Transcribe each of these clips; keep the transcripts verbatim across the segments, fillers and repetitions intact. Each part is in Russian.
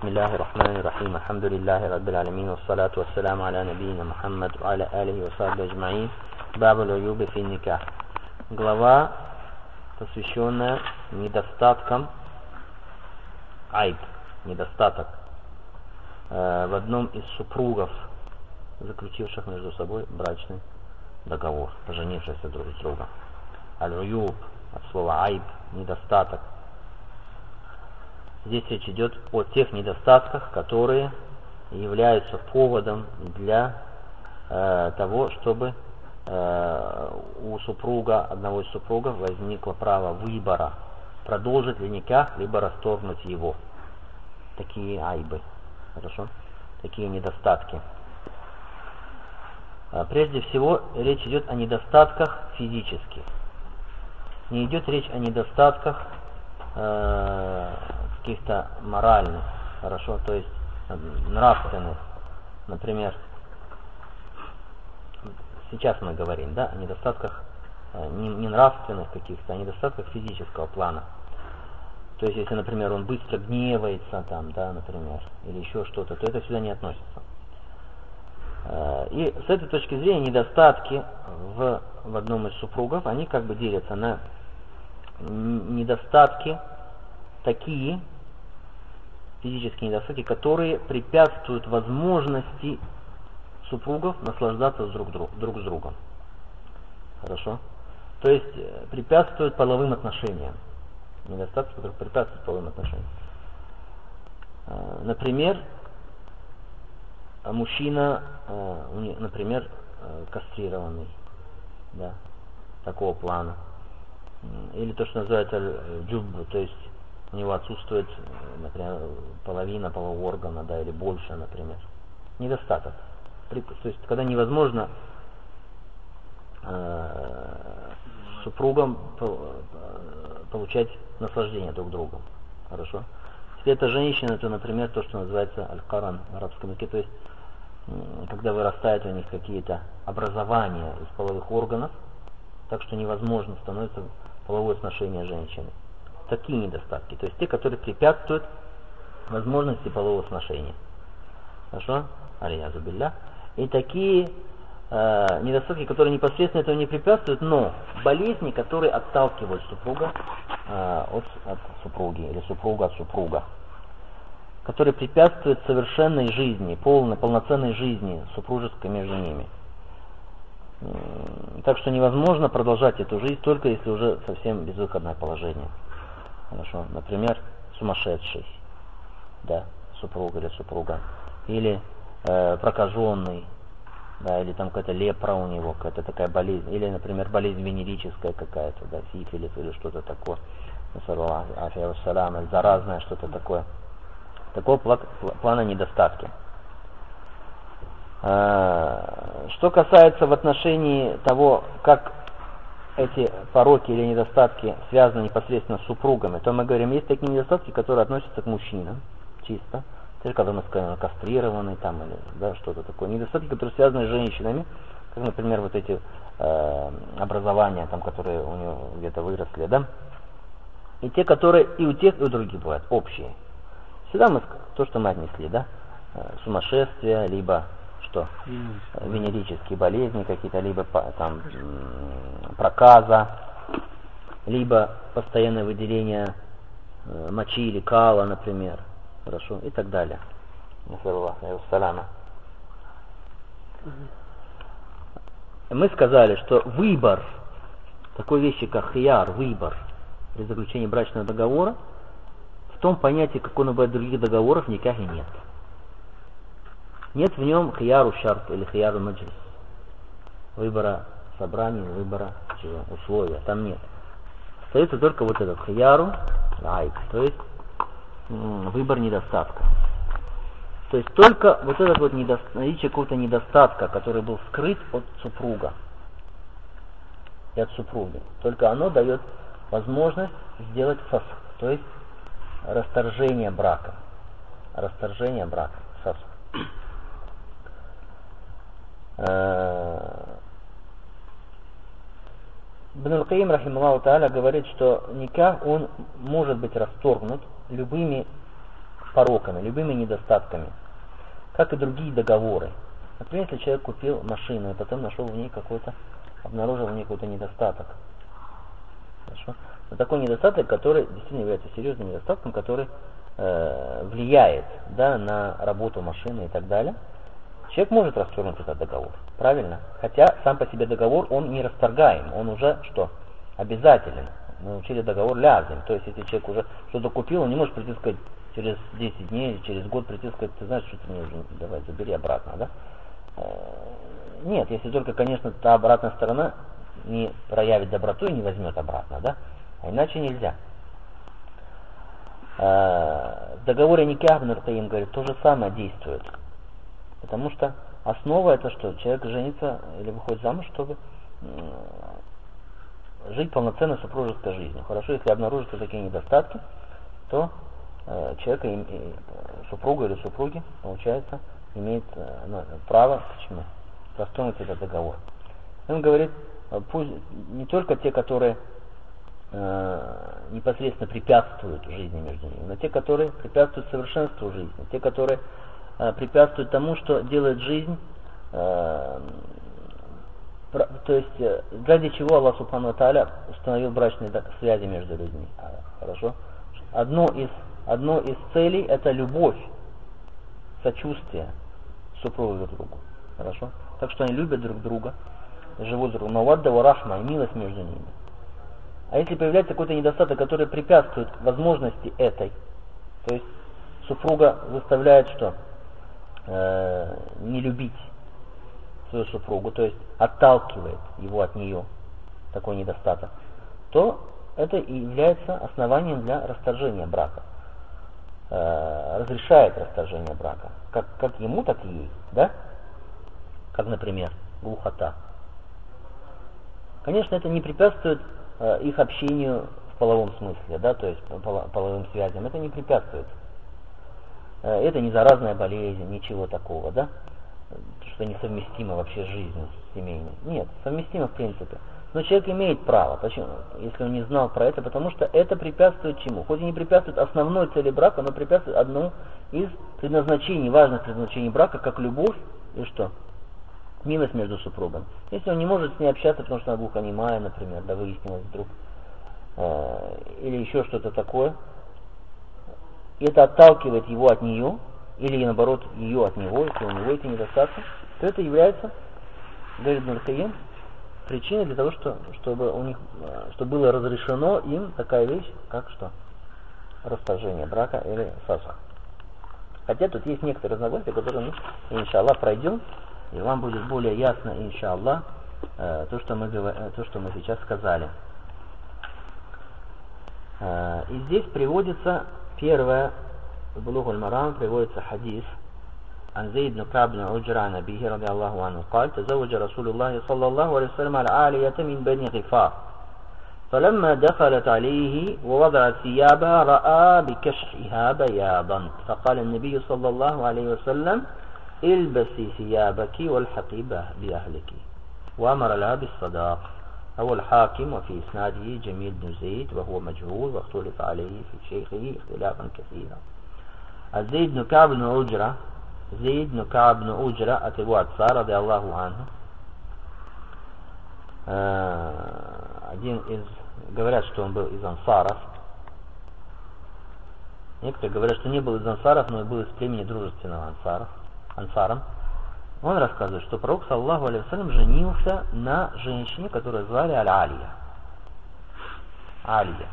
Бисмиллахи рахмани рахим. Алхамдулиллахи раббил алямин. Вассалату вассаляму аля набийна Мухаммад ва аля алихи ва сахбихи аджмаин. Бабуль уюби фи никах. Глава, посвященная недостаткам айб, недостаток э, в одном из супругов, заключивших между собой брачный договор, поженившихся друг с другом. Аль-уюб от слова айб, недостаток. Здесь речь идет о тех недостатках, которые являются поводом для э, того, чтобы э, у супруга, одного из супругов возникло право выбора, продолжить ли никах, либо расторгнуть его. Такие айбы, хорошо? Такие недостатки. Прежде всего, речь идет о недостатках физических. Не идет речь о недостатках э, каких-то моральных, хорошо, то есть нравственных. Например, сейчас мы говорим, да, о недостатках э, не, не нравственных каких-то, а недостатках физического плана. То есть, если, например, он быстро гневается, там, да, например, или еще что-то, то это сюда не относится. И с этой точки зрения недостатки в, в одном из супругов, они как бы делятся на недостатки такие, физические недостатки, которые препятствуют возможности супругов наслаждаться друг, друг, друг с другом. Хорошо? То есть препятствуют половым отношениям. Недостатки, которые препятствуют половым отношениям. Например, мужчина, например, кастрированный, да, такого плана. Или то, что называется джуб, то есть у него отсутствует, например, половина полового органа, да, или больше, например. Недостаток. То есть, когда невозможно э, супругам получать наслаждение друг другом. Хорошо? Если это женщина, то, например, то, что называется аль-каран в арабском языке, то есть, когда вырастают у них какие-то образования из половых органов, так что невозможно становится половое сношение женщины. Такие недостатки, то есть те, которые препятствуют возможности полового сношения. Хорошо? Алейхи билля. И такие э, недостатки, которые непосредственно этого не препятствуют, но болезни, которые отталкивают супруга э, от, от супруги или супруга от супруга, которые препятствуют совершенной жизни, полной, полноценной жизни супружеской между ними. Так что невозможно продолжать эту жизнь только если уже совсем безвыходное положение. Хорошо. Например, сумасшедший, да, супруга или супруга, или э, прокаженный, да, или там какая-то лепра у него, какая-то такая болезнь, или, например, болезнь венерическая какая-то, да, сифилис или что-то такое, заразное что-то такое. Такого плана недостатки. Что касается в отношении того, как эти пороки или недостатки связаны непосредственно с супругами, то мы говорим, есть такие недостатки, которые относятся к мужчинам, чисто, то когда мы скажем кастрированный там или да, что-то такое. Недостатки, которые связаны с женщинами, как, например, вот эти э, образования, там, которые у нее где-то выросли, да, и те, которые и у тех, и у других бывают общие. Сюда мы то, что мы отнесли, да, сумасшествие, либо что, венерические болезни какие-то, либо там проказа, либо постоянное выделение мочи или кала, например, хорошо, и так далее. Мы сказали, что выбор такой вещи, как хияр, выбор при заключении брачного договора, в том понятии, как он бывает в других договорах, в никахе нет. Нет в нем хияру шарт или хияру маджлис. Выбора собрания, выбора чего, условия. Там нет. Остается только вот этот хияру айб, то есть м- выбор недостатка. То есть только вот этот вот недо... наличие какого-то недостатка, который был скрыт от супруга и от супруги. Только оно дает возможность сделать фасх, то есть расторжение брака. Расторжение брака. Фасх. Ибн аль-Каим, рахималлаху тааля, говорит, что никах, он может быть расторгнут любыми пороками, любыми недостатками, как и другие договоры. Например, если человек купил машину и потом нашел в ней какой-то, обнаружил в ней какой-то недостаток. Хорошо? Но такой недостаток, который действительно является серьезным недостатком, который э, влияет, да, на работу машины и так далее. Человек может расторгнуть этот договор, правильно? Хотя сам по себе договор, он не расторгаем, он уже что? Обязателен. Мы учили договор лязим. То есть, если человек уже что-то купил, он не может прийти и сказать через десять дней, через год прийти и сказать, ты знаешь, что ты мне уже, давай, забери обратно, да? Нет, если только, конечно, та обратная сторона не проявит доброту и не возьмет обратно, да? А иначе нельзя. В договоре никах Ибн аль-Кайим говорит, то же самое действует. Потому что основа это что? Человек женится или выходит замуж, чтобы жить полноценной супружеской жизнью. Хорошо, если обнаружатся такие недостатки, то э, человек, и, и, супруга или супруги, получается, имеет э, ну, право почему? Расторгнуть этот договор. Он говорит, пусть не только те, которые э, непосредственно препятствуют жизни между ними, но те, которые препятствуют совершенству жизни, те, которые э, препятствуют тому, что делает жизнь, э, то есть, ради чего Аллах Субхану ва Тааля установил брачные связи между людьми. Хорошо? Одно из, одно из целей это любовь, сочувствие супругов друг другу. Хорошо? Так что они любят друг друга, живут друг друга. Мавадда ва рахма, и милость между ними. А если появляется какой-то недостаток, который препятствует возможности этой, то есть супруга выставляет что? Э, не любить свою супругу, то есть отталкивает его от нее, такой недостаток, то это и является основанием для расторжения брака. Э, разрешает расторжение брака. Как, как ему, так и ей. Да? Как, например, глухота. Конечно, это не препятствует э, их общению в половом смысле, да, то есть пол, половым связям. Это не препятствует. Э, это не заразная болезнь, ничего такого, да? Что несовместимо вообще с жизнью семейной. Нет, совместимо в принципе. Но человек имеет право, почему? Если он не знал про это, потому что это препятствует чему? Хоть и не препятствует основной цели брака, но препятствует одному из предназначений, важных предназначений брака, как любовь и что? Милость между супругами. Если он не может с ней общаться, потому что она глухонемая, например, да выяснилось вдруг, э, или еще что-то такое, и это отталкивает его от нее, или наоборот ее от него, если у него эти недостатки, то это является, говорит Ибн аль-Кайим, причиной для того, что, чтобы у них, чтобы было разрешено им такая вещь, как что? Расторжение брака или фасх. Хотя тут есть некоторые разногласия, которые мы, иншаллах, пройдем, и вам будет более ясно, иншаллах, то, что мы, то, что мы сейчас сказали. И здесь приводится первое, в Булуг аль-Марам приводится хадис عن زيد بن كعب بن عجرة عن أبيه رضي الله عنه قال تزوج رسول الله صلى الله عليه وسلم العالية من بني غفار فلما دخلت عليه ووضعت ثيابها رأى بكشحها بياضا فقال النبي صلى الله عليه وسلم البسي ثيابك والحقي بأهلك وأمر لها بالصداق. هو الحاكم وفي إسناده جميل بن زيد وهو مجهول واختلف عليه في شيخه اختلافا كثيرا. زيد بن كعب بن عجرة Зейд бн Кааб бн Уджра от его отца, ради Аллаху анху. Один из, говорят, что он был из ансаров. Некоторые говорят, что не был из ансаров, но и был из племени дружественного ансаров, ансаром. Он рассказывает, что пророк, саллаллаху алейхи вассалям, женился на женщине, которую звали Аль-Алия. Алия.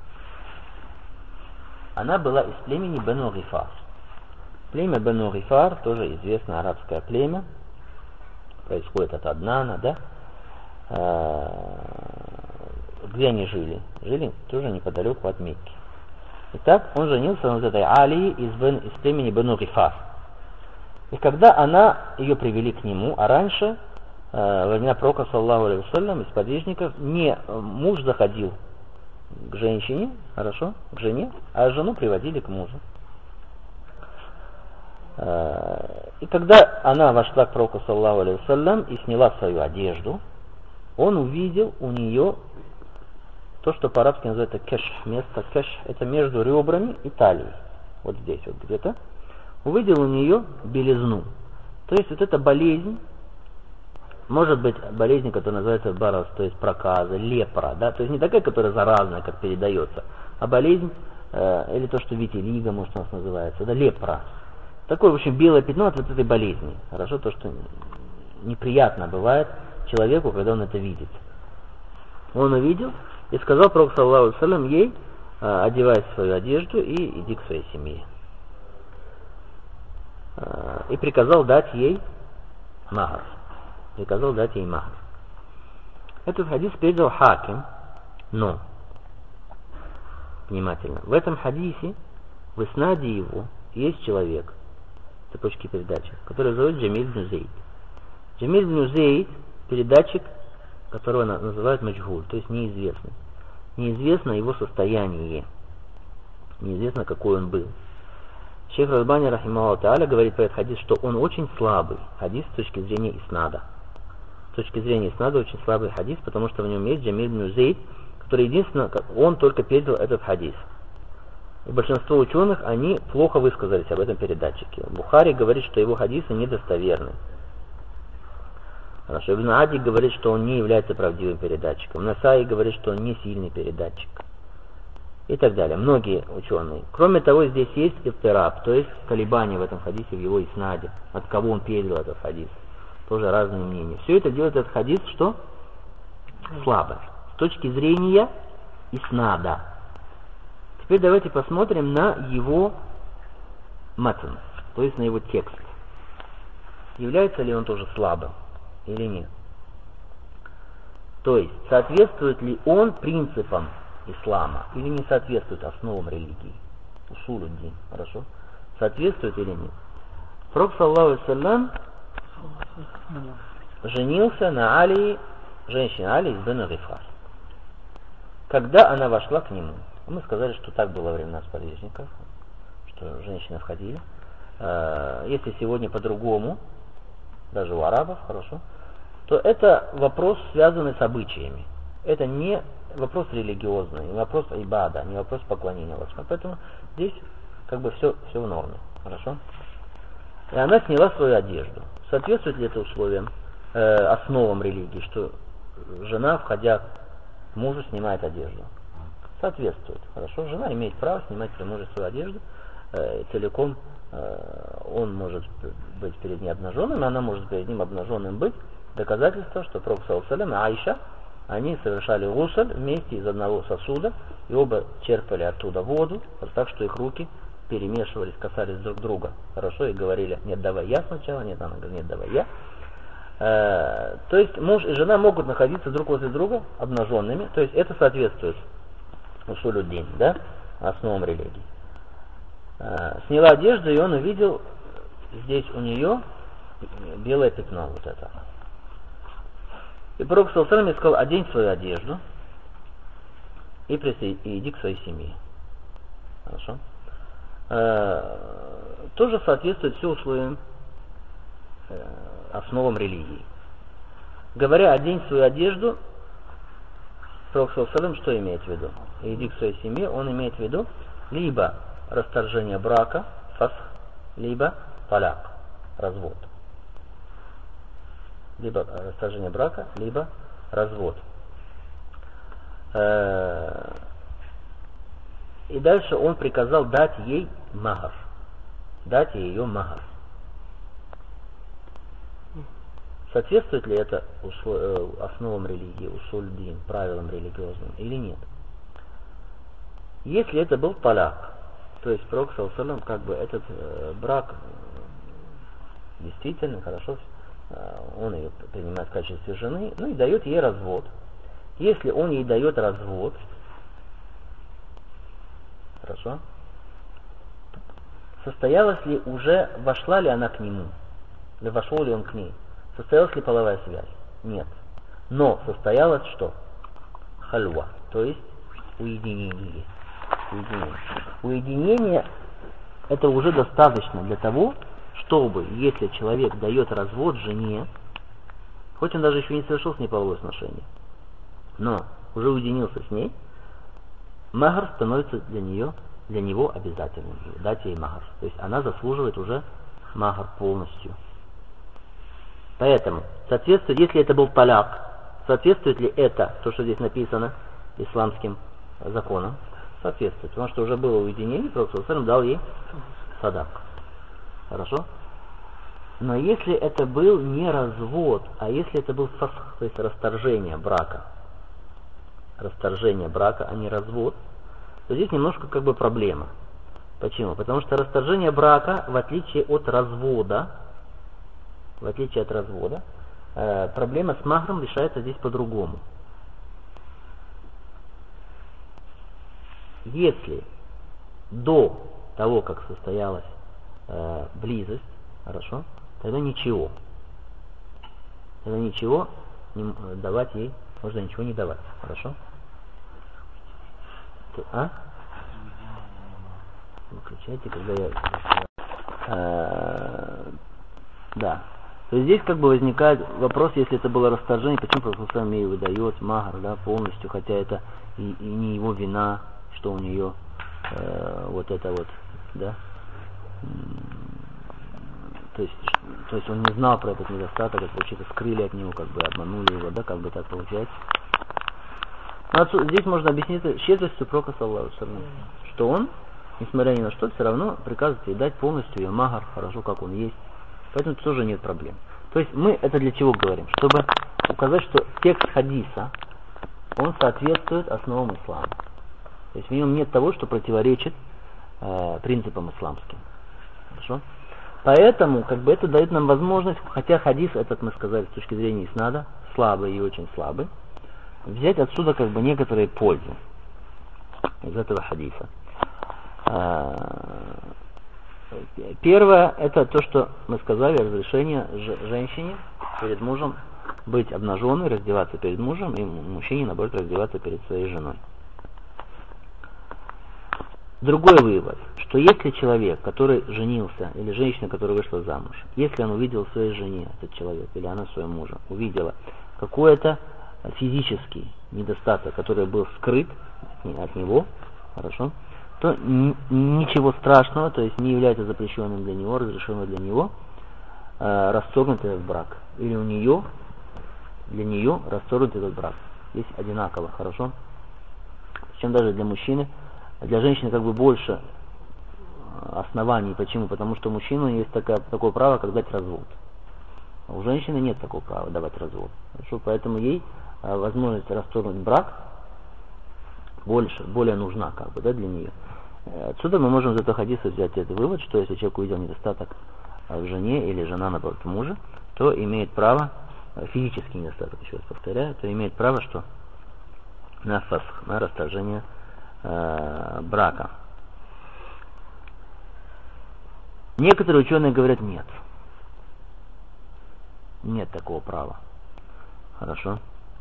Она была из племени Бану Гифар. Племя Бану Гифар, тоже известное арабское племя, происходит от Аднана, да? Где они жили? Жили тоже неподалеку от Мекки. Итак, он женился на вот этой Алии из, бен, из племени Бану Гифар. И когда она, ее привели к нему, а раньше, во времена пророка, саллаллаху алейхи вассалям, из подвижников, не муж заходил к женщине, хорошо, к жене, а жену приводили к мужу. И когда она вошла к пророку, саллаллаху алейхи вассалям, и сняла свою одежду, он увидел у нее то, что по-арабски называется кэш. Место кэш, это между ребрами и талией. вот здесь вот где-то, увидел у нее белизну. То есть вот эта болезнь, может быть болезнь, которая называется барос, то есть проказа, лепра, да, то есть не такая, которая заразная, как передается, а болезнь, э, или то, что витилиго, может, у нас называется, да, лепра. Такое, в общем, белое пятно от вот этой болезни. Хорошо, то, что неприятно бывает человеку, когда он это видит. Он увидел и сказал пророк, саллаллаху алейхи ва саллям, ей: одевай свою одежду и иди к своей семье. И приказал дать ей махар. Приказал дать ей махар. Этот хадис передал Хаким, но, внимательно, в этом хадисе, в иснаде его, есть человек, цепочки передачи, который зовут Джамиль бн Зейд. Джамиль бн Зейд, передатчик, которого называют маджгуль, то есть неизвестный. Неизвестно его состояние, неизвестно, какой он был. Шейх Аль-Альбани, рахимахуллаху тааля, говорит про этот хадис, что он очень слабый хадис с точки зрения иснада. С точки зрения иснада очень слабый хадис, потому что в нем есть Джамиль бн Зейд, который единственно, он только передал этот хадис. И большинство ученых, они плохо высказались об этом передатчике. Бухари говорит, что его хадисы недостоверны. Хорошо. Ибн Ади говорит, что он не является правдивым передатчиком. Насаи говорит, что он не сильный передатчик. И так далее. Многие ученые. Кроме того, здесь есть иттираб, то есть колебания в этом хадисе, в его иснаде. От кого он передал этот хадис. Тоже разные мнения. Все это делает этот хадис, что? Слабо. С точки зрения иснада. Теперь давайте посмотрим на его матн, то есть на его текст. Является ли он тоже слабым или нет? То есть, соответствует ли он принципам ислама или не соответствует основам религии? Усулуддин, хорошо? Соответствует или нет? Пророк, саллаллаху алейхи ва саллям, женился на Али, женщине Али ибн Гифар. Когда она вошла к нему, мы сказали, что так было во времена сподвижников, что женщины входили. Если сегодня по-другому, даже у арабов, хорошо, то это вопрос, связанный с обычаями. Это не вопрос религиозный, не вопрос ибада, не вопрос поклонения Аллаху. Поэтому здесь как бы все, все в норме, хорошо. И она сняла свою одежду. Соответствует ли это условиям, э, основам религии, что жена, входя к мужу, снимает одежду? Соответствует, хорошо. Жена имеет право снимать при муже свою одежду, э, целиком э, он может быть перед ней обнаженным, она может перед ним обнаженным быть. Доказательство, что пророк, саллаллаху алейхи ва саллям, и Аиша, они совершали гусль вместе из одного сосуда, и оба черпали оттуда воду, вот так, что их руки перемешивались, касались друг друга, хорошо, и говорили: нет, давай я сначала, нет, она говорит: нет, давай я. Э, то есть муж и жена могут находиться друг возле друга обнаженными, то есть это соответствует усулуддин, да, основам религии. Э, сняла одежду, и он увидел здесь у нее белое пятно, вот это. И пророк, саллаллаху алейхи ва саллям, сказал: одень свою одежду и, присо... и иди к своей семье. Хорошо. Э, тоже соответствует все условиям, э, основам религии. Говоря одень свою одежду, пророк, саллаллаху алейхи ва саллям, что имеет в виду? И иди к своей семье, он имеет в виду либо расторжение брака, фасх, либо таляк, развод. Либо расторжение брака, либо развод. Э, И дальше он приказал дать ей махар. Дать ей ее махар. Соответствует ли это основам религии, усуль-дин, правилам религиозным или нет? Если это был таляк, то есть пророк, саллаллаху алейхи ва саллям, как бы этот э, брак действительно хорошо, э, он ее принимает в качестве жены, ну и дает ей развод. Если он ей дает развод, хорошо, состоялась ли уже, вошла ли она к нему, или вошел ли он к ней, состоялась ли половая связь? Нет. Но состоялось что? Хальва, то есть уединение. Уединение. Уединение это уже достаточно для того, чтобы, если человек дает развод жене, хоть он даже еще не совершил с ней половое сношение, но уже уединился с ней, махар становится для нее для него обязательно дать ей махар. То есть она заслуживает уже махар полностью. Поэтому, соответствует, если это был таляк, соответствует ли это, то, что здесь написано, исламским законам? Соответствует, потому что уже было уединение, Пророк саллаллаху алейхи ва саллям дал ей садак. Хорошо? Но если это был не развод, а если это был фасх, то есть расторжение брака, расторжение брака, а не развод, то здесь немножко как бы проблема. Почему? Потому что расторжение брака, в отличие от развода, в отличие от развода, э, проблема с махром решается здесь по-другому. Если до того, как состоялась э, близость, хорошо, тогда ничего. Тогда ничего не, давать ей, можно ничего не давать, хорошо? А? Выключайте, когда я... А, да. То есть здесь как бы возникает вопрос, если это было расторжение, почему Пророк сам ей выдает махар, да, полностью, хотя это и, и не его вина, что у нее э, вот это вот, да. То есть, то есть он не знал про этот недостаток, это получается скрыли от него, как бы обманули его, да, как бы так получается. Но отсюда, здесь можно объяснить щедростью Пророка саллаллаху алейхи ва саллям, что он, несмотря ни на что, все равно приказывает ей дать полностью ее махар, хорошо, как он есть. Поэтому тоже нет проблем. То есть мы это для чего говорим? Чтобы указать, что текст хадиса, он соответствует основам ислама. То есть в нем нет того, что противоречит э, принципам исламским. Хорошо? Поэтому как бы это дает нам возможность, хотя хадис этот, мы сказали, с точки зрения иснада, слабый и очень слабый, взять отсюда как бы некоторые пользы из этого хадиса. Первое, это то, что мы сказали, разрешение женщине перед мужем быть обнаженной, раздеваться перед мужем, и мужчине, наоборот, раздеваться перед своей женой. Другой вывод, что если человек, который женился, или женщина, которая вышла замуж, если он увидел в своей жене, этот человек, или она в своем муже, увидела какой-то физический недостаток, который был скрыт от него, хорошо, то ничего страшного, то есть не является запрещенным для него, разрешенным для него, э, расторгнуть этот брак. Или у нее, для нее расторгнуть этот брак. Здесь одинаково, хорошо? Причем даже для мужчины, для женщины как бы больше оснований. Почему? Потому что у мужчины есть такое, такое право, как дать развод. А у женщины нет такого права давать развод. Хорошо? Поэтому ей э, возможность расторгнуть брак больше, более нужна как бы, да, для нее. Отсюда мы можем из этого хадиса взять этот вывод, что если человек увидел недостаток в жене или жена, наоборот, в муже, то имеет право, физический недостаток, еще раз повторяю, то имеет право, что на фасх, на расторжение э, брака. Некоторые ученые говорят нет. Нет такого права. Хорошо.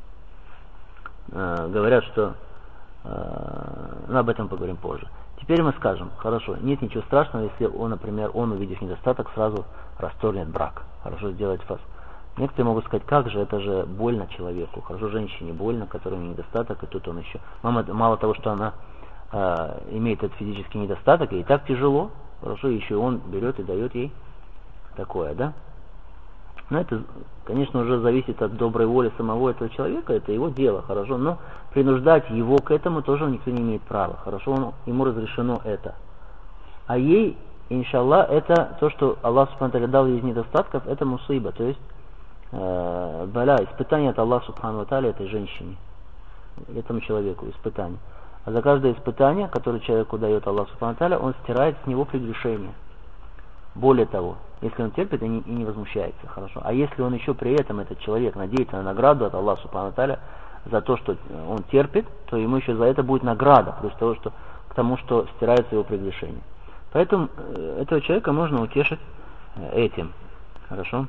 Э, говорят, что э, ну, об этом поговорим позже. Теперь мы скажем, хорошо, нет ничего страшного, если он, например, он, увидев недостаток, сразу расторгнет брак. Хорошо, сделает фас. Некоторые могут сказать, как же, это же больно человеку. Хорошо, женщине больно, которой недостаток, и тут он еще... Мама, мало того, что она э, имеет этот физический недостаток, ей так тяжело, хорошо, еще он берет и дает ей такое, да? Но это, конечно, уже зависит от доброй воли самого этого человека, это его дело, хорошо, но принуждать его к этому тоже никто не имеет права, хорошо, он, ему разрешено это. А ей, иншаллах, это то, что Аллах Субхану ва Тааля дал ей из недостатков, это мусиба, то есть э, баля, испытание от Аллаха Субхану ва Тааля этой женщине, этому человеку, испытание. А за каждое испытание, которое человеку дает Аллах Субхану ва Тааля, он стирает с него прегрешение. Более того, если он терпит и не, и не возмущается, хорошо. А если он еще при этом, этот человек, надеется на награду от Аллаха Субхану ва Тааля за то, что он терпит, то ему еще за это будет награда, плюс того, что, к тому, что стирается его прегрешение. Поэтому этого человека можно утешить этим. Хорошо.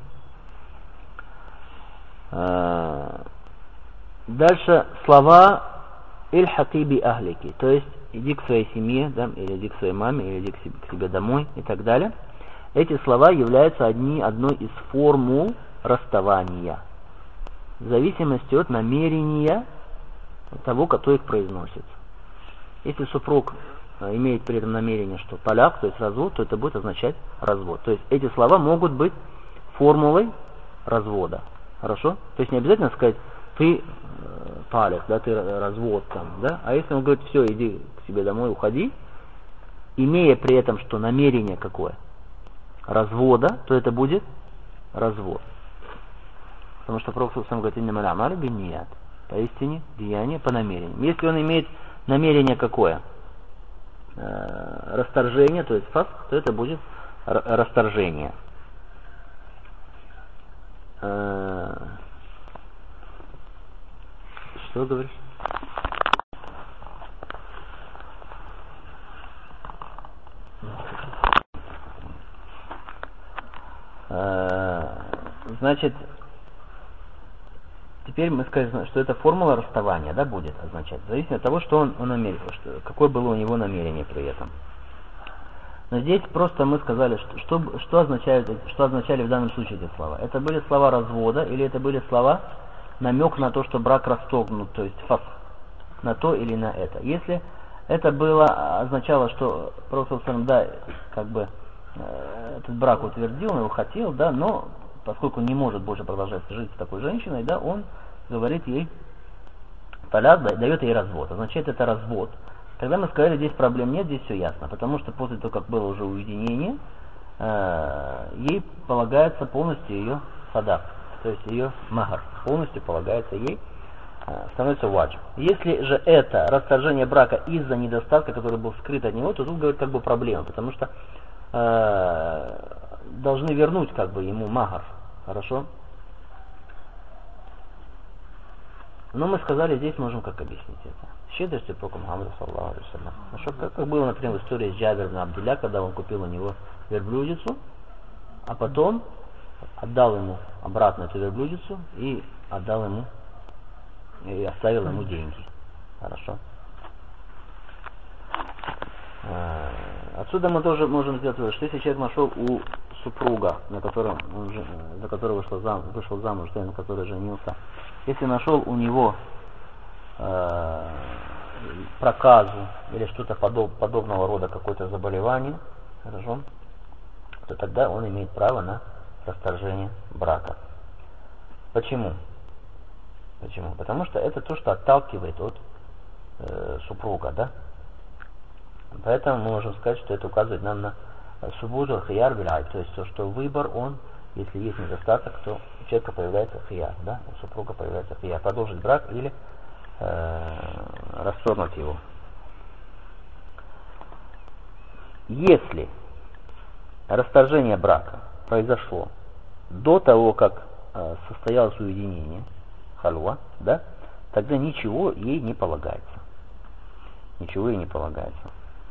Дальше слова «Иль-хаки би ахлики», то есть иди к своей семье, да, или иди к своей маме, или иди к себе, к себе домой и так далее. Эти слова являются одни, одной из формул расставания, в зависимости от намерения того, кто их произносит. Если супруг имеет при этом намерение, что таляк, то есть развод, то это будет означать развод. То есть эти слова могут быть формулой развода. Хорошо? То есть не обязательно сказать, ты э, таляк, да, ты развод там, да? А если он говорит, все, иди к себе домой, уходи, имея при этом, что намерение какое? Развода, то это будет развод. Потому что Пророк сам говорит, инна малямали бинният. Поистине, деяние по намерениям. Если он имеет намерение какое? Э, расторжение, то есть фасх, то это будет расторжение. Э, что говоришь? Э, значит, теперь мы скажем, что это формула расставания, да, будет означать. Зависит от того, что он, он намерен, что, какое было у него намерение при этом. Но здесь просто мы сказали, что, что, что, означают, что означали в данном случае эти слова. Это были слова развода или это были слова намек на то, что брак расторгнут, то есть фасх, на то или на это. Если это было, означало, что Пророк, да, как бы э, этот брак утвердил, он его хотел, да, но поскольку не может больше продолжать жить с такой женщиной, да, он говорит ей таляк, дает ей развод. Означает это развод. Когда мы сказали, здесь проблем нет, здесь все ясно. Потому что после того, как было уже уединение, э, ей полагается полностью ее садак, то есть ее махар, полностью полагается ей, э, становится ваджиб. Если же это расторжение брака из-за недостатка, который был скрыт от него, то тут говорит как бы проблема, потому что э, должны вернуть как бы ему махар. Хорошо? Но мы сказали, здесь можем как объяснить это. Щедростью по Мухаммаду саллаллаху алейхи ва саллям. Хорошо? Как, как было, например, в истории с Джабир ибн Абдилля, когда он купил у него верблюдицу, а потом отдал ему обратно эту верблюдицу и отдал ему, и оставил ему деньги. Хорошо? Отсюда мы тоже можем сделать вывод, что если человек нашел у супруга, на котором он, за которого вышел замуж, вышел замуж, да, на который женился, если нашел у него э, проказу или что-то подоб, подобного рода, какое-то заболевание, хорошо, то тогда он имеет право на расторжение брака. Почему? Почему? Потому что это то, что отталкивает от э, супруга, да? Поэтому мы можем сказать, что это указывает нам на субуджу хияр биляй, то есть то, что выбор, он, если есть недостаток, то у человека появляется хияр, да, у супруга появляется хияр, продолжить брак или э, расторгнуть его. Если расторжение брака произошло до того, как э, состоялось уединение, хальва, да, тогда ничего ей не полагается. Ничего ей не полагается.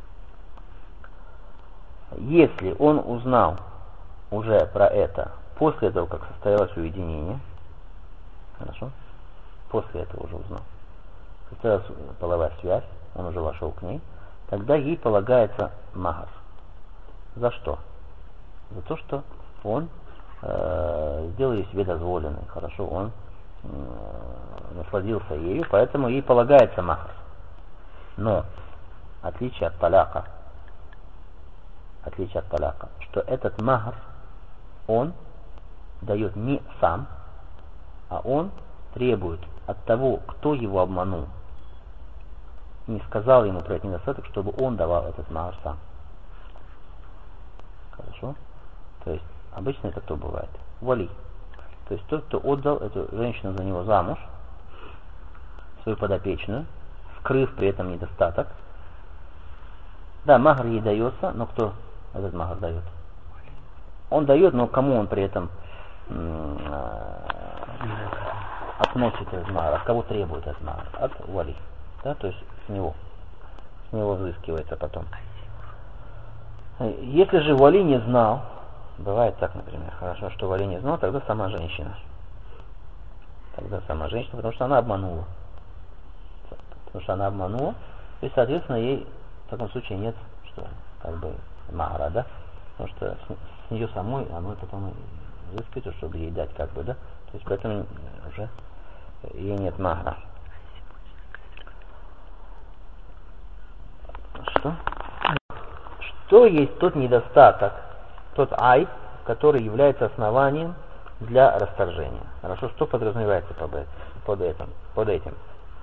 Если он узнал уже про это после того, как состоялось уединение, хорошо, после этого уже узнал, состоялась половая связь, он уже вошел к ней, тогда ей полагается махар. За что? За то, что он э, сделал ее себе дозволенной, хорошо, он э, насладился ею, поэтому ей полагается махар. Но отличие от таляка, отличие от таляка, что этот махар, он дает не сам, а он требует от того, кто его обманул, не сказал ему про этот недостаток, чтобы он давал этот махар сам. Хорошо? То есть, обычно это кто бывает? Вали. То есть тот, кто отдал эту женщину за него замуж, свою подопечную, скрыв при этом недостаток. Да, махар ей дается, но кто этот махар дает? Он дает, но кому он при этом относит этот махар? От кого требует этот махар? От вали. Да, то есть с него. С него взыскивается потом. Если же вали не знал, бывает так, например, хорошо, что вали не знал, тогда сама женщина. Тогда сама женщина, потому что она обманула. Потому что она обманула, и, соответственно, ей в таком случае нет, что, как бы, махара, да? Потому что с, с нее самой оно потом взыскивается, чтобы ей дать, как бы, да? То есть, поэтому уже ей нет махара. Что? что есть тот недостаток, тот айб, который является основанием для расторжения. Хорошо, что подразумевается под этим? Под этим, под этим.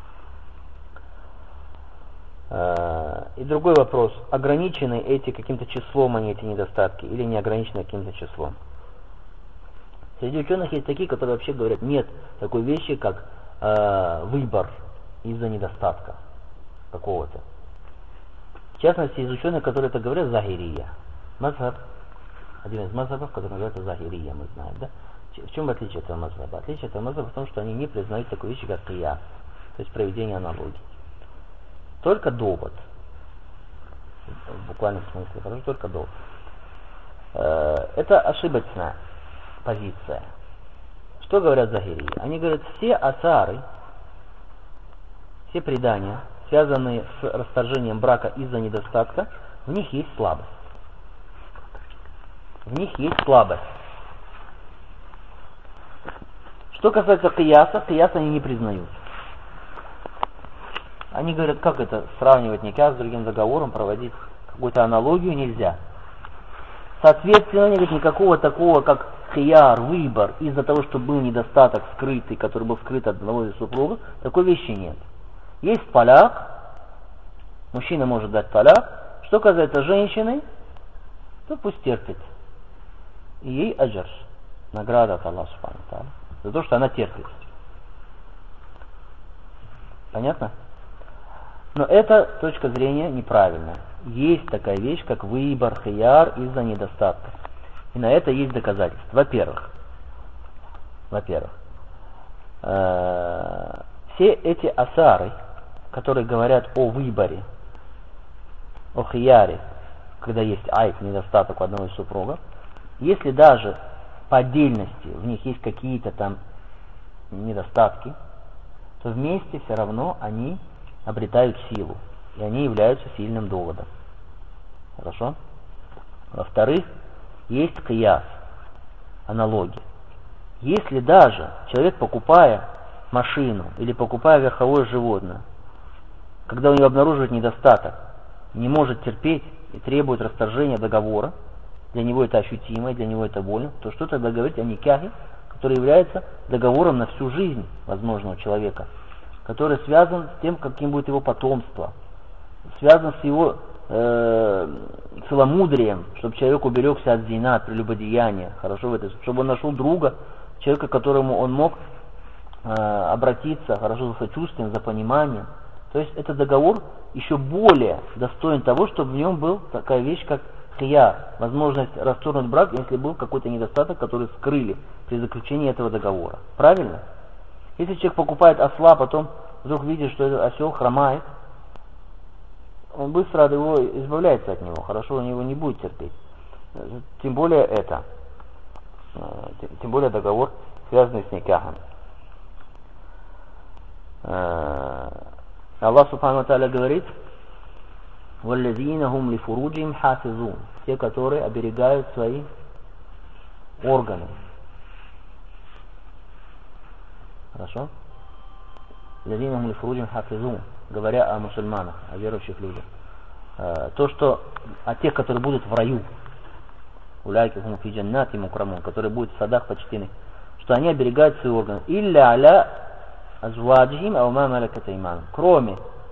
И другой вопрос, ограничены эти каким-то числом, они эти недостатки, или не ограничены каким-то числом? Среди ученых есть такие, которые вообще говорят, нет такой вещи, как э, выбор из-за недостатка какого-то. В частности, из ученых, которые это говорят, захирия. Мазхаб, один из мазхабов, который называется захирия, мы знаем, да? В чем отличие этого мазхаба? Отличие этого мазхаба в том, что они не признают такой вещи, как кияс, то есть проведение аналогии. Только довод. В буквальном смысле, хорошо, только довод. Это ошибочная позиция. Что говорят захирии? Они говорят, все асары, все предания, связанные с расторжением брака из-за недостатка, в них есть слабость. В них есть слабость. Что касается кияса, кияс они не признают. Они говорят, как это сравнивать никак с другим договором, проводить какую-то аналогию нельзя. Соответственно, они говорят, никакого такого, как хияр, выбор, из-за того, что был недостаток скрытый, который был скрыт от одного из супругов, такой вещи нет. Есть таляк, мужчина может дать таляк. Что касается женщины, то пусть терпит. И ей аджар, награда от Аллаха субхану ва тааля, за то, что она терпит. Понятно? Но эта точка зрения неправильная. Есть такая вещь, как выбор, хияр из-за недостатка. И на это есть доказательства. Во-первых, во-первых, э, все эти асары, которые говорят о выборе, о хияре, когда есть айб, недостаток у одного из супругов, если даже по отдельности в них есть какие-то там недостатки, то вместе все равно они обретают силу, и они являются сильным доводом. Хорошо? Во-вторых, есть кияс, аналогия. Если даже человек, покупая машину или покупая верховое животное, когда у него обнаруживает недостаток, не может терпеть и требует расторжения договора, для него это ощутимо, для него это больно, то что тогда говорить о никахе, который является договором на всю жизнь возможного человека, который связан с тем, каким будет его потомство, связан с его э, целомудрием, чтобы человек уберегся от зина, от прелюбодеяния, хорошо в это, чтобы он нашел друга, человека, к которому он мог э, обратиться, хорошо, за сочувствием, за пониманием. То есть этот договор еще более достоин того, чтобы в нем был такая вещь, как хияр, возможность расторгнуть брак, если был какой-то недостаток, который скрыли при заключении этого договора. Правильно? Если человек покупает осла, потом вдруг видит, что этот осел хромает, он быстро от его избавляется от него, хорошо, он его не будет терпеть. Тем более это, тем более договор, связанный с никахом. Аллах субхану ва тааля говорит: «Валлазина хум ли фуруджим хафизун», те, которые оберегают свои органы. Хорошо? «Валлазина хум ли фуруджим хафизун», говоря о мусульманах, о верующих людях. То, что о тех, которые будут в раю, уляйки хум фи джаннати мукрамун, которые будут в садах почтены, что они оберегают свои органы. «Илля аля азваджихим ау ма малакат айманухум», кроме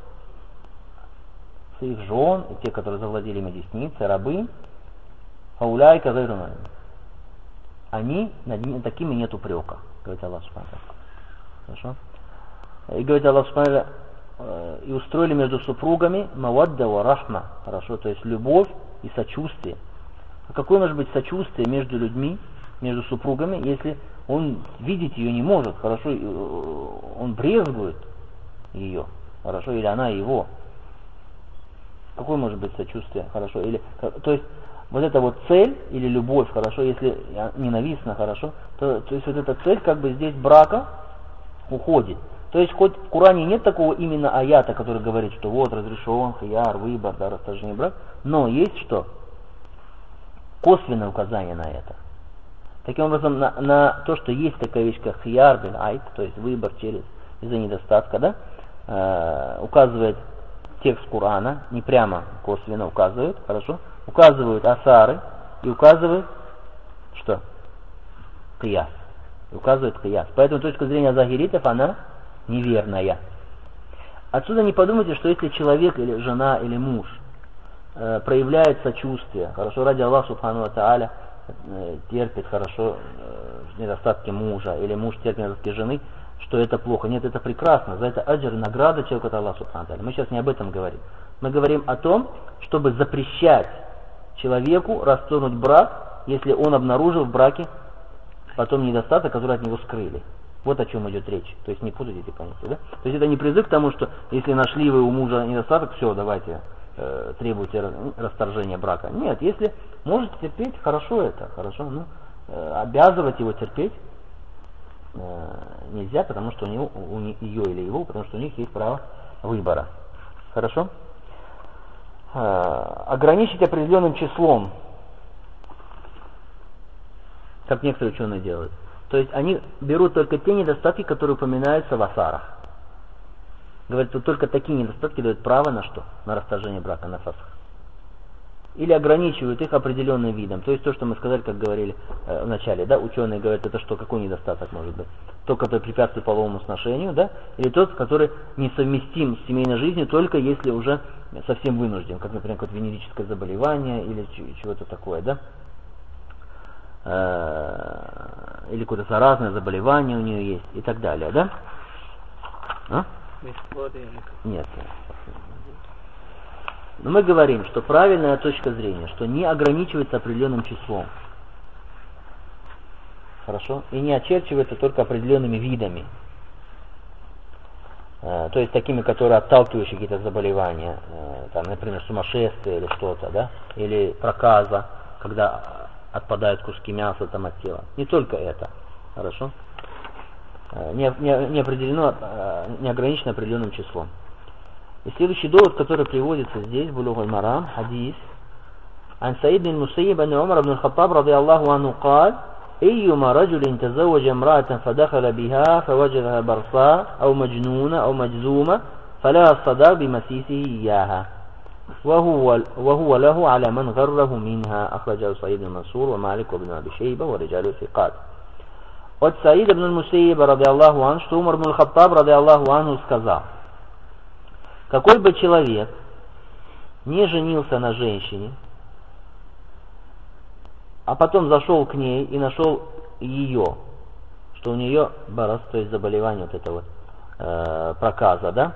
своих жен и те, которые завладели ими десницей, рабы, фауляйка гайрунан, они, над ними такими нет упрека, говорит Аллах субхану ва тааля. Хорошо? И говорит Аллах субхану ва тааля, и устроили между супругами мавадда ва рахма, хорошо, то есть любовь и сочувствие. А какое может быть сочувствие между людьми, между супругами, если он видеть ее не может, хорошо, он брезгует ее, хорошо, или она его. Какое может быть сочувствие, хорошо, или, то есть вот эта вот цель или любовь, хорошо, если ненавистно, хорошо, то, то есть вот эта цель как бы здесь брака уходит. То есть хоть в Коране нет такого именно аята, который говорит, что вот разрешен, хияр, выбор, да, расторжение брака, но есть что? Косвенное указание на это. Таким образом, на, на то, что есть такая вещь, как хияр бин айт, то есть выбор через из-за недостатка, да, э, указывает текст Корана, не прямо косвенно указывают, хорошо, указывают асары и указывают что? Кияс. Указывают кияс. Поэтому точка зрения захиритов, она неверная. Отсюда не подумайте, что если человек или жена или муж э, проявляет сочувствие, хорошо, ради Аллаха Субхану ва Тааля, э, терпит хорошо э, недостатки мужа, или муж терпит недостатки жены, что это плохо. Нет, это прекрасно. За это аджр и награда человека от Аллаха Субхану ва Тааля. Мы сейчас не об этом говорим. Мы говорим о том, чтобы запрещать человеку расторгнуть брак, если он обнаружил в браке потом недостаток, который от него скрыли. Вот о чем идет речь. То есть не путайте эти понятия. Да? То есть это не призыв к тому, что если нашли вы у мужа недостаток, все, давайте э, требуйте расторжения брака. Нет, если можете терпеть, хорошо это, хорошо. Но э, обязывать его терпеть э, нельзя, потому что у него, у ее или его, потому что у них есть право выбора. Хорошо? Э, ограничить определенным числом, как некоторые ученые делают. То есть они берут только те недостатки, которые упоминаются в асарах. Говорят, что только такие недостатки дают право на что? На расторжение брака, на фасх. Или ограничивают их определенным видом. То есть то, что мы сказали, как говорили э, в начале, да, ученые говорят, это что, какой недостаток может быть? Тот, который препятствует половому сношению, да, или тот, который несовместим с семейной жизнью, только если уже совсем вынужден, как, например, какое-то венерическое заболевание или чего-то такое, да. Или какое-то заразное заболевание у нее есть и так далее, да? А? Нет. Но мы говорим, что правильная точка зрения, что не ограничивается определенным числом. Хорошо? И не очерчивается только определенными видами. То есть такими, которые отталкивающие какие-то заболевания, там, например, сумасшествие или что-то, да? Или проказа, когда отпадают куски мяса там от тела. Не только это. Хорошо? Не, не, не определено, не ограничено определенным числом. И следующий довод, который приводится здесь, Булуг аль-Марам, хадис. Ан Саид бин Мусайиб ан Умар ибн аль-Хаттаб радiyallahu анху قال أيما رجل تزوج امرأة فدخل بها فوجدها برصاء أو مجنونة أو مجزومة فلا الصداق بمسيسه إياها وهو وهو له على من غره منها. أخرجه سعيد بن منصور ومالك وابن أبي شيبة ورجاله ثقات. От Саида ибн Мусайиба радиаллаху анху, что Умар ибн аль-Хаттаб радиаллаху анху сказал: какой бы человек не женился на женщине, а потом зашел к ней и нашел ее, что у нее барас, то есть заболевание вот это вот э, проказа, да,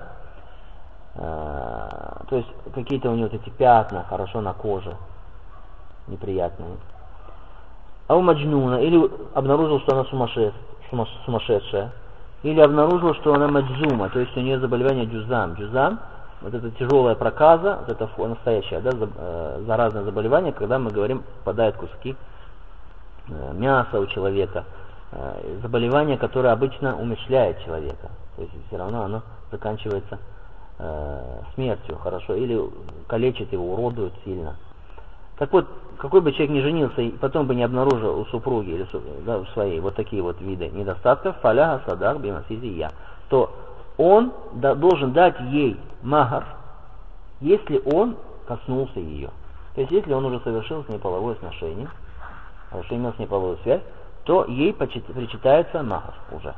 э, то есть какие-то у нее вот эти пятна, хорошо, на коже, неприятные. А у маджнуна, или обнаружил, что она сумасшедшая, сумасшедшая, или обнаружил, что она маджзума, то есть у нее заболевание джузам. Джузам, вот это тяжелая проказа, вот это настоящее, да, заразное заболевание, когда мы говорим, попадают куски мяса у человека, заболевание, которое обычно умерщвляет человека, то есть все равно оно заканчивается смертью, хорошо, или калечит его, уродует сильно. Так вот, какой бы человек ни женился и потом бы не обнаружил у супруги или да, у своей вот такие вот виды недостатков, фаляха садак бимасизия, то он да, должен дать ей махар, если он коснулся ее. То есть, если он уже совершил с ней половое сношение, хорошо, имел с ней половую связь, то ей причитается махар уже.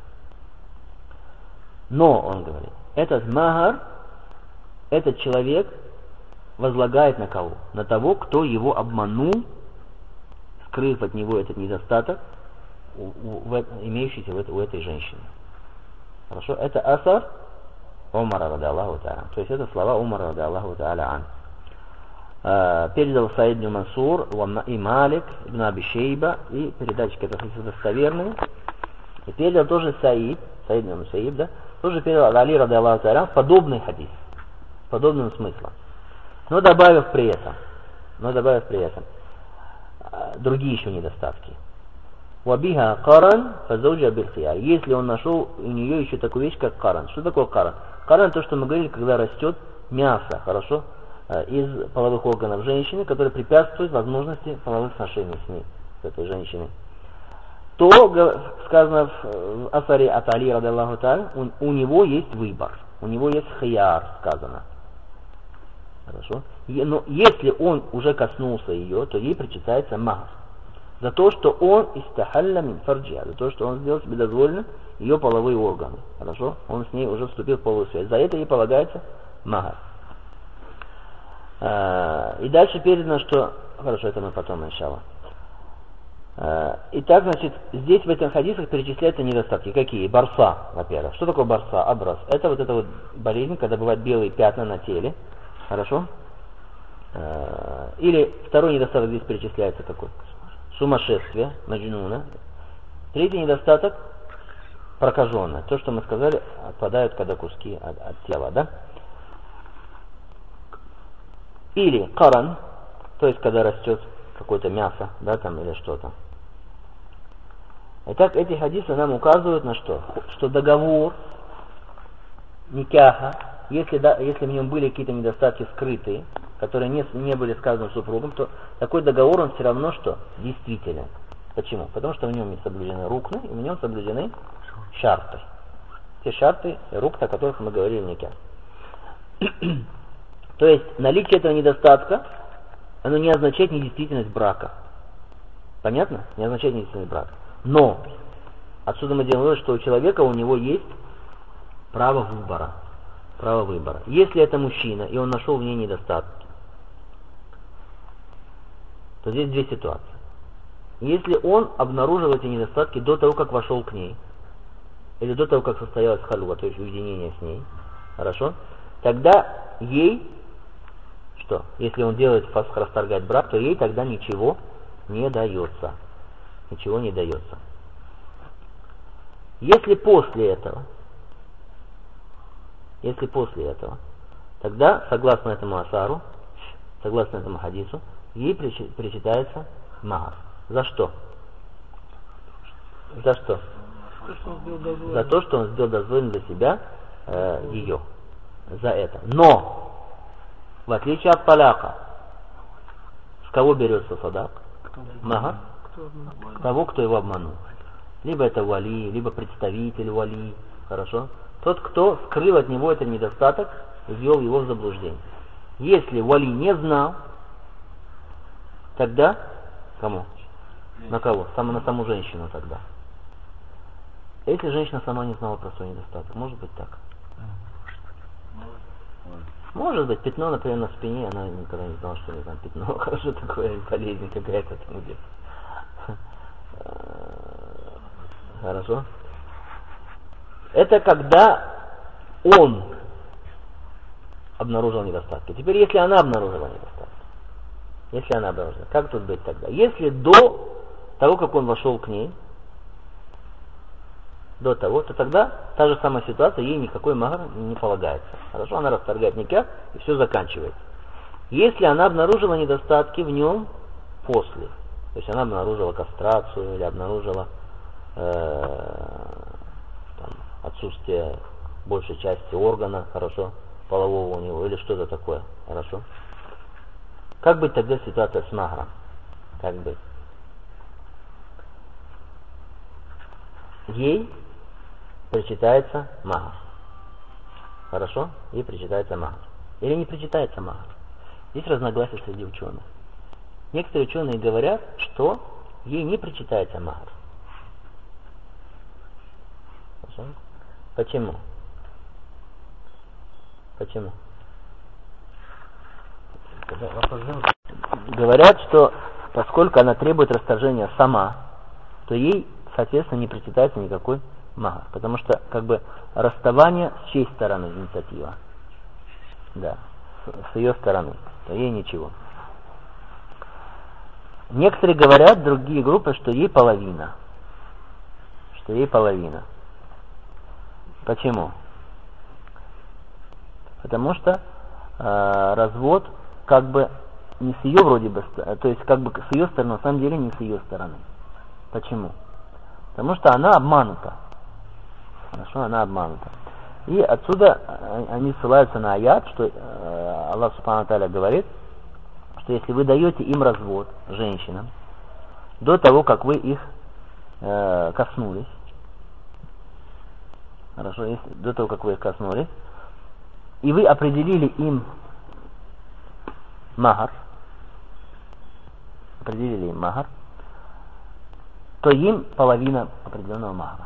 Но, он говорит, этот махар, этот человек возлагает на кого? На того, кто его обманул, скрыв от него этот недостаток, у, у, в, имеющийся в, у этой женщины. Хорошо? Это асар Умара радиаллаху та'аля. То есть это слова Умара радиаллаху та'аля ан. Передал Саид ибн Мансур и Малик ибн Аби Шейба, и передатчики это достоверные. И передал тоже Саид, Саид ибн Мусайиб, да, тоже передал от Али радиаллаху та'аля подобный хадис, с подобным смыслом. Но добавив при этом, но добавив при этом другие еще недостатки. Вабиха каран фазауджа бильхияр. Если он нашел у нее еще такую вещь, как каран. Что такое каран? Каран то, что мы говорили, когда растет мясо, хорошо, из половых органов женщины, которое препятствует возможности половых сношений с ней, с этой женщиной. То, сказано в асаре от Али радиаллаху та'аля, у, у него есть выбор, у него есть хияр, сказано. Хорошо? Но если он уже коснулся ее, то ей причитается махр. За то, что он истахалля мин фарджиа, за то, что он сделал себе дозволено ее половые органы. Хорошо? Он с ней уже вступил в половую связь. За это ей полагается махр. И дальше передано, что... Хорошо, это мы потом иншалла. Итак, значит, здесь в этих хадисах перечисляются недостатки. Какие? Барса, во-первых. Что такое барса? Абрас. Это вот эта вот болезнь, когда бывают белые пятна на теле. Хорошо? Или второй недостаток здесь перечисляется какой? Сумасшествие, маджнуна. Третий недостаток прокаженное. То, что мы сказали, отпадают, когда куски от, от тела, да? Или каран, то есть когда растет какое-то мясо, да, там, или что-то. Итак, эти хадисы нам указывают на что? Что договор никаха, если, да, если в нем были какие-то недостатки скрытые, которые не, не были сказаны супругом, то такой договор, он все равно что? Действителен. Почему? Потому что в нем не соблюдены рукны, и в нем соблюдены шарты. Те шарты, рукны, о которых мы говорили в никахе. То есть наличие этого недостатка, оно не означает недействительность брака. Понятно? Не означает недействительность брака. Но отсюда мы делаем вывод, что у человека, у него есть право выбора. Право выбора. Если это мужчина, и он нашел в ней недостатки, то здесь две ситуации. Если он обнаружил эти недостатки до того, как вошел к ней, или до того, как состоялась халва, то есть уединение с ней, хорошо, тогда ей, что? Если он делает фасх, расторгает брак, то ей тогда ничего не дается. Ничего не дается. Если после этого, если после этого, тогда, согласно этому асару, согласно этому хадису, ей причитается махар. За что? За что? За то, что он сделал дозволенным для себя э, ее. За это. Но, в отличие от таляка, с кого берется садак? Махар? Того, кто его обманул. Либо это вали, либо представитель вали. Хорошо? Тот, кто скрыл от него этот недостаток, ввел его в заблуждение. Если вали не знал, тогда кому? На кого? Само, на саму женщину тогда. Если женщина сама не знала про свой недостаток, может быть так? Может быть, пятно, например, на спине, она никогда не знала, что не знаю, пятно, хорошо такое, болезнь какая-то там где-то. Хорошо? Это когда он обнаружил недостатки. Теперь, если она обнаружила недостатки, если она обнаружила, как тут быть тогда? Если до того, как он вошел к ней, до того, то тогда та же самая ситуация, ей никакой махар не полагается. Хорошо, она расторгает никах, и все заканчивается. Если она обнаружила недостатки в нем после, то есть она обнаружила кастрацию или обнаружила э, там, отсутствие большей части органа, хорошо, полового у него, или что-то такое, хорошо. Как быть тогда ситуация с махром? Как быть? Ей причитается махр. Хорошо? Ей причитается махр. Или не причитается махр. Здесь разногласия среди ученых. Некоторые ученые говорят, что ей не причитается махр. Хорошо? Почему? Почему? Говорят, что поскольку она требует расторжения сама, то ей, соответственно, не причитается никакой махар. Потому что, как бы, расставание с чьей стороны инициатива? Да, с, с ее стороны. То ей ничего. Некоторые говорят, другие группы, что ей половина. Что ей половина. Почему? Потому что э, развод как бы не с ее вроде бы, то есть как бы с ее стороны, на самом деле не с ее стороны. Почему? Потому что она обманута. Хорошо, она обманута. И отсюда они ссылаются на аят, что э, Аллах Субхану Тааля говорит, что если вы даете им развод, женщинам, до того, как вы их э, коснулись, хорошо, если, до того, как вы их коснулись, и вы определили им махар, определили им махар, то им половина определенного махара.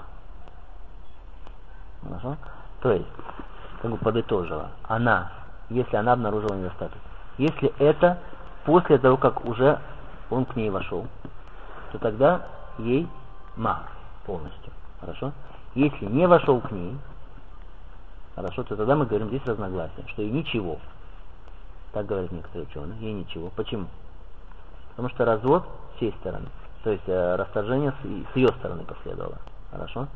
Хорошо? То есть, как бы подытожила, она, если она обнаружила недостаток, если это после того, как уже он к ней вошел, то тогда ей махар полностью. Хорошо? Если не вошел к ней, хорошо, то тогда мы говорим здесь разногласие, что ей ничего. Так говорят некоторые ученые, ей ничего. Почему? Потому что развод с всей стороны, то есть э, расторжение с, с ее стороны последовало. Хорошо?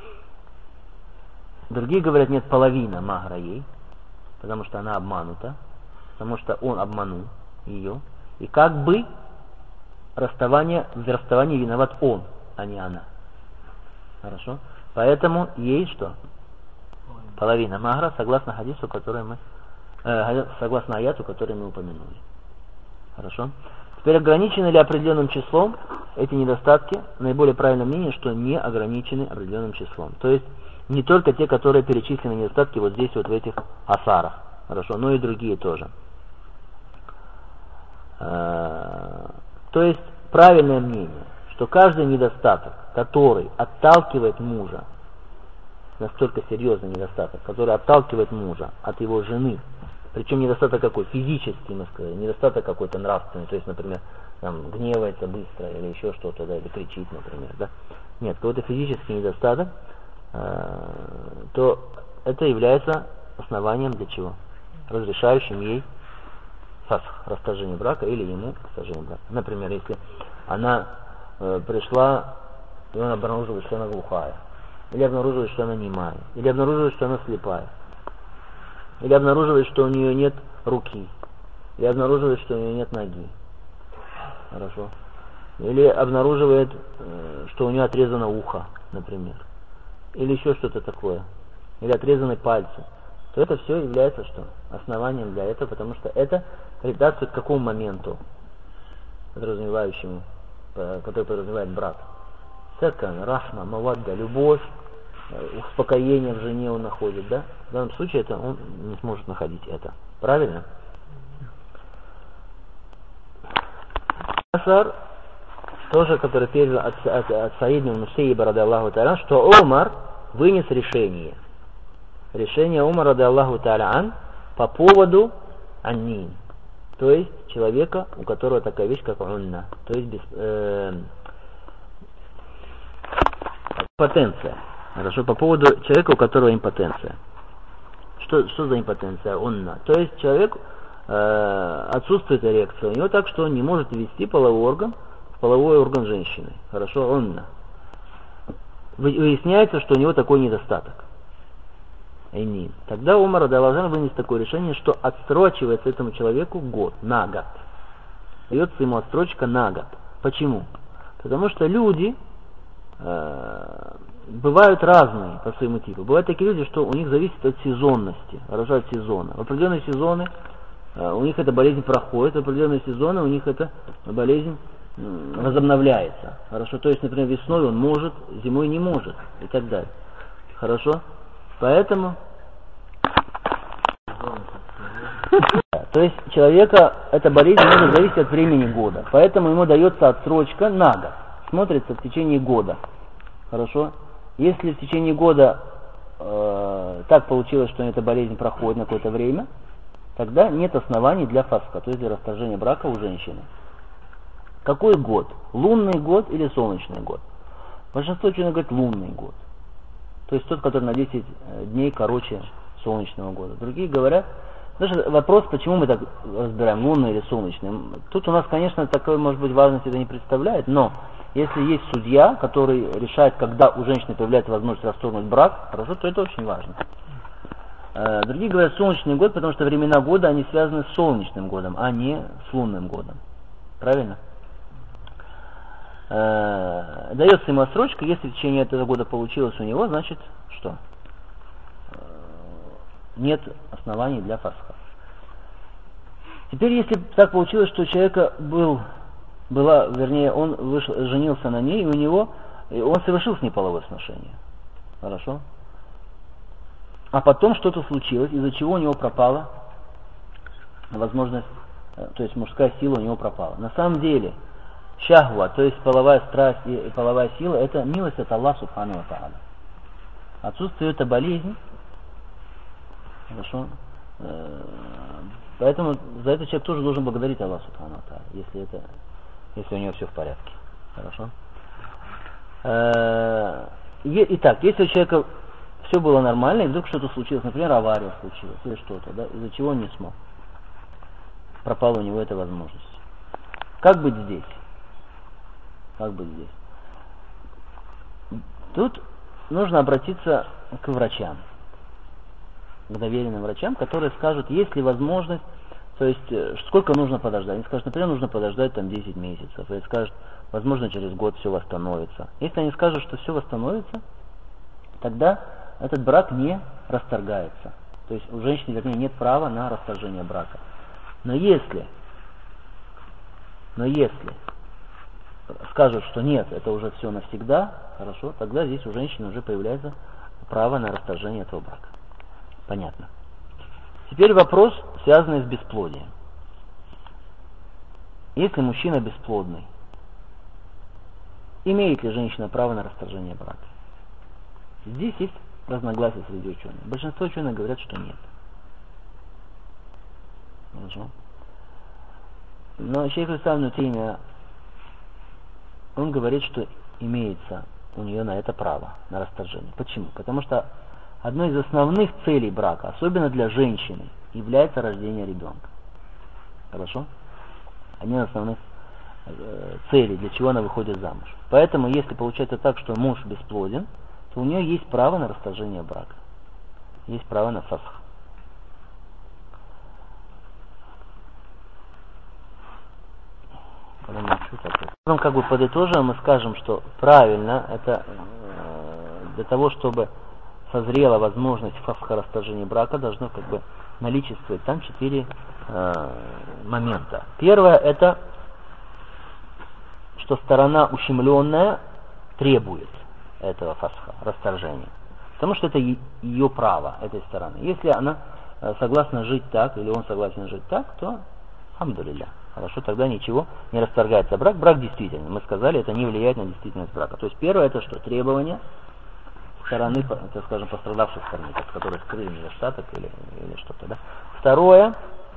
Другие говорят, нет, половина махра ей, потому что она обманута, потому что он обманул ее. И как бы расставание, в расставании виноват он, а не она. Хорошо? Поэтому ей что? Половина махра, согласно хадису, который мы, э, согласно аяту, который мы упомянули. Хорошо? Теперь ограничены ли определенным числом эти недостатки? Наиболее правильное мнение, что не ограничены определенным числом. То есть не только те, которые перечислены недостатки вот здесь, вот в этих асарах. Хорошо? Но и другие тоже. Э, то есть правильное мнение, что каждый недостаток, который отталкивает мужа, настолько серьезный недостаток, который отталкивает мужа от его жены, причем недостаток какой? Физический, мы сказали, недостаток какой-то нравственный, то есть, например, там, гневается быстро или еще что-то, да, или кричит, например, да. Нет, какой-то физический недостаток, э, то это является основанием для чего? Разрешающим ей фасх, расторжение брака или ему расторжение брака. Например, если она э, пришла, и он обнаруживает, что она глухая, или обнаруживает, что она немая, или обнаруживает, что она слепая, или обнаруживает, что у нее нет руки, или обнаруживает, что у нее нет ноги. Хорошо. Или обнаруживает, что у нее отрезано ухо, например. Или еще что-то такое. Или отрезаны пальцы. То это все является что? Основанием для этого, потому что это препятствует какому моменту подразумевающему, который подразумевает брак. Секан, рахма, мавадда, любовь, успокоение в жене он находит, да? В данном случае это он не сможет находить это. Правильно? Асар, тоже, который пережил от, от, от Саида ибн Мусайиба, ради Аллаху та'аля, что Умар вынес решение. Решение Умара, ради Аллаху та'аля ан, по поводу аннин. То есть человека, у которого такая вещь, как унна. То есть без, э, импотенция. Хорошо, по поводу человека, у которого импотенция. Что, что за импотенция? Унна. То есть человек э, отсутствует эрекция у него так, что он не может ввести половой орган в половой орган женщины. Хорошо, унна. Выясняется, что у него такой недостаток. Эйнин. Тогда Умар ради вынес такое решение, что отстрочивается этому человеку год, на год. Дается ему отстрочка на год. Почему? Потому что люди э, бывают разные по своему типу. Бывают такие люди, что у них зависит от сезонности, хорошо, от сезона. В определенные сезоны э, у них эта болезнь проходит, в определенные сезоны у них эта болезнь э, возобновляется. Хорошо, то есть, например, весной он может, зимой не может и так далее. Хорошо? Поэтому, то есть человека эта болезнь может зависеть от времени года. Поэтому ему дается отсрочка на год. Смотрится в течение года. Хорошо? Если в течение года э, так получилось, что эта болезнь проходит на какое-то время, тогда нет оснований для фаска, то есть для расторжения брака у женщины. Какой год? Лунный год или солнечный год? Большинство ученых говорит лунный год. То есть тот, который на десять дней короче солнечного года. Другие говорят, даже вопрос, почему мы так разбираем, лунный или солнечный. Тут у нас, конечно, такой, может быть, важности это не представляет, но если есть судья, который решает, когда у женщины появляется возможность расторгнуть брак, хорошо, то это очень важно. Другие говорят солнечный год, потому что времена года, они связаны с солнечным годом, а не с лунным годом. Правильно? Дается ему отсрочка, если в течение этого года получилось у него, значит, что? Нет оснований для фасха. Теперь, если так получилось, что у человека был, была, вернее, он вышел, женился на ней, и у него, и он совершил с ней половое сношение. Хорошо? А потом что-то случилось, из-за чего у него пропала возможность то есть мужская сила у него пропала. На самом деле, шахва, то есть половая страсть и половая сила, это милость от Аллаха Субхану ва Тааля. Отсутствие это болезнь. Хорошо. Поэтому за это человек тоже должен благодарить Аллаха Субхану ва Тааля, если это, если у него все в порядке. Хорошо. Итак, если у человека все было нормально, и вдруг что-то случилось, например, авария случилась или что-то, да, из-за чего он не смог, пропала у него эта возможность. Как быть здесь? Как быть здесь? Тут нужно обратиться к врачам, к доверенным врачам, которые скажут, есть ли возможность, то есть сколько нужно подождать. Они скажут, например, нужно подождать там десять месяцев, или скажут, возможно, через год все восстановится. Если они скажут, что все восстановится, тогда этот брак не расторгается. То есть у женщины, вернее, нет права на расторжение брака. Но если, но если скажут, что нет, это уже все навсегда, хорошо, тогда здесь у женщины уже появляется право на расторжение этого брака. Понятно. Теперь вопрос, связанный с бесплодием. Если мужчина бесплодный, имеет ли женщина право на расторжение брака? Здесь есть разногласия среди ученых. Большинство ученых говорят, что нет. Хорошо. Но шейх ал-Ислам Ибн Теймия, он говорит, что имеется у нее на это право, на расторжение. Почему? Потому что одной из основных целей брака, особенно для женщины, является рождение ребенка. Хорошо? Одни из основных э, целей, для чего она выходит замуж. Поэтому, если получается так, что муж бесплоден, то у нее есть право на расторжение брака. Есть право на фасх. Потом как бы подытожим, мы скажем, что правильно, это э, для того, чтобы созрела возможность фасха, расторжения брака, должно как бы наличествовать там четыре э, момента. Первое, это что сторона ущемленная требует этого фасха, расторжения. Потому что это ее право, этой стороны. Если она согласна жить так, или он согласен жить так, то хамдулилля. Хорошо, тогда ничего не расторгается. Брак, брак действительно, мы сказали, это не влияет на действительность брака. То есть первое, это что? Требование стороны, так скажем, пострадавшей стороны, которые скрыли недостаток или, или что-то. Да? Второе,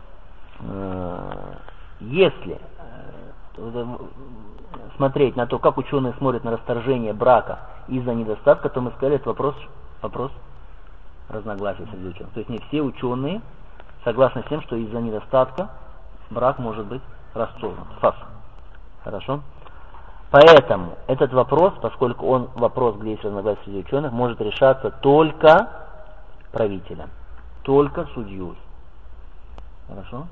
если смотреть на то, как ученые смотрят на расторжение брака из-за недостатка, то мы сказали, это вопрос, вопрос разногласий среди ученых. То есть не все ученые согласны с тем, что из-за недостатка брак может быть расторгнут. Фас. Хорошо? Поэтому этот вопрос, поскольку он вопрос, где есть разногласия среди ученых, может решаться только правителем, только судьей. Хорошо?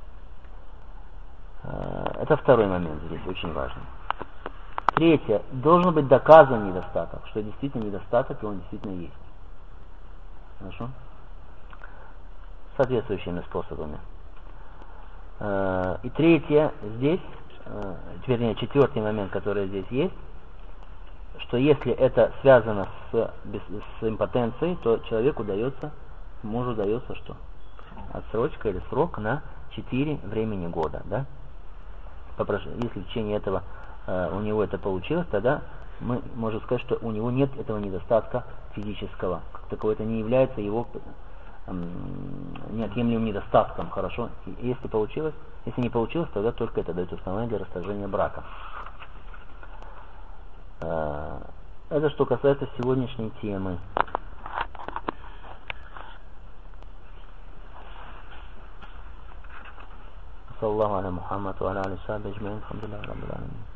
Это второй момент здесь, очень важный. Третье. Должен быть доказан недостаток, что действительно недостаток, и он действительно есть. Хорошо? Соответствующими способами. И третье, здесь, вернее, четвертый момент, который здесь есть, что если это связано с, с импотенцией, то человеку дается, мужу дается что? Отсрочка или срок на четыре времени года, да? Если в течение этого э, у него это получилось, тогда мы можем сказать, что у него нет этого недостатка физического. Как таковое, это не является его э, неотъемлемым недостатком, хорошо? И если получилось, если не получилось, тогда только это дает основание для расторжения брака. Э, это что касается сегодняшней темы. صلى الله على محمد وعلى آله وصحبه أجمعين الحمد لله رب العالمين